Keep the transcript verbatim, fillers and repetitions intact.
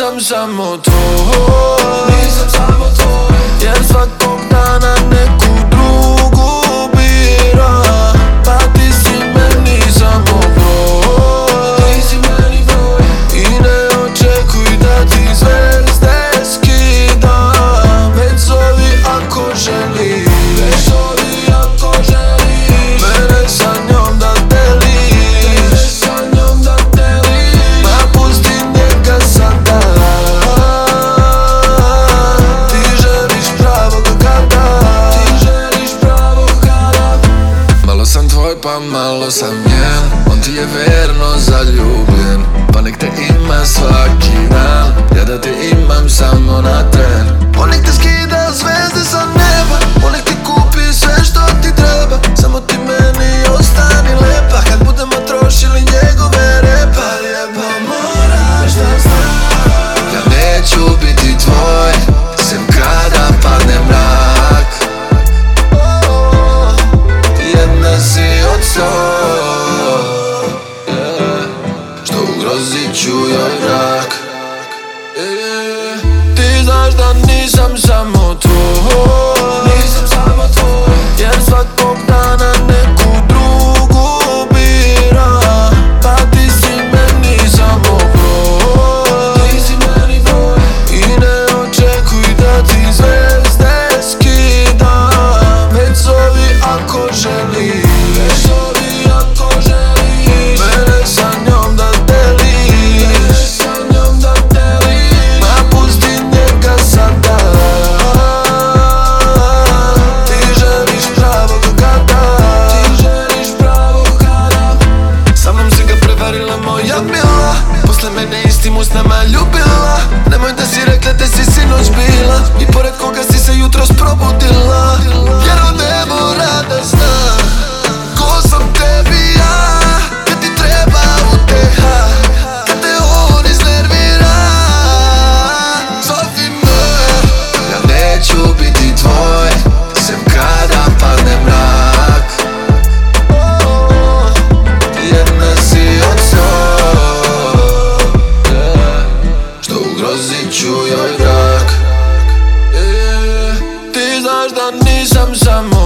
nisam samo tvoj, nisam samo tvoj, jer svakog dana neku drugu biram. Pa ti si meni samo broj, ti si meni broj, i ne očekuj da ti zvezde skidam. Već zovi ako želiš, već zovi ako želiš mene sa njom da deliš, mene sa njom da deliš. Ma pusti njega sada, ti želiš pravog kada, ti želiš pravog kada. Malo sam tvoj pa malo sam njen, on ti je verno zaljubljen, pa nek te ima svaki dan, ja da te imam samo na tren. On nek te skida zvezde sa neba, on nek ti kupi sve što ti treba, samo ti meni ostani lepa kad budemo trošili njegove repa. Pa moraš da znaš, ja neću biti tvoj sem kada padne mrak. Jedna si od sto, što ugrozit ću joj brak. Ti znaš da nisam samo tvoj, nisam samo tvoj, jer svakog dana neku drugu biram. Pa ti si meni samo broj, ti si meni broj, i ne očekuj da ti zvezde skidam. Već zovi ako želiš, već zovi ako želiš mene sa njom da deliš, mene sa njom da deliš. Ma pusti njega sada, ti želiš pravog kada, ti želiš pravog kada. Sa mnom si ga prevarila moja mila, posle mene istim usnama ljubila. Nemoj da si rekla da si sinoć bila i pored koga si se jutros probudila, jer on ne mora da zna ko sam tebi ja. Kad ti treba uteha, kad te on iznervira, zovi me. Ja neću biti tvoj sem kada padne mrak. Jedna si od sto, što ugrozit ću joj brak. Ti znaš da nisam samo